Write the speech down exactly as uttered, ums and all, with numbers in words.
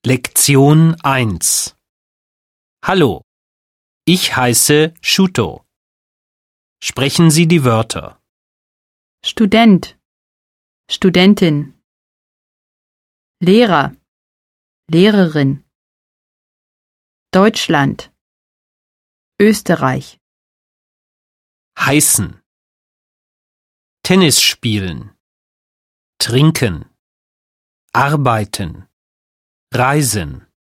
Lektion eins. Hallo, ich heiße Shuto. Sprechen Sie die Wörter. Student, Studentin, Lehrer, Lehrerin, Deutschland, Österreich, Heißen. Tennis spielen. Trinken. Arbeiten. Reisen.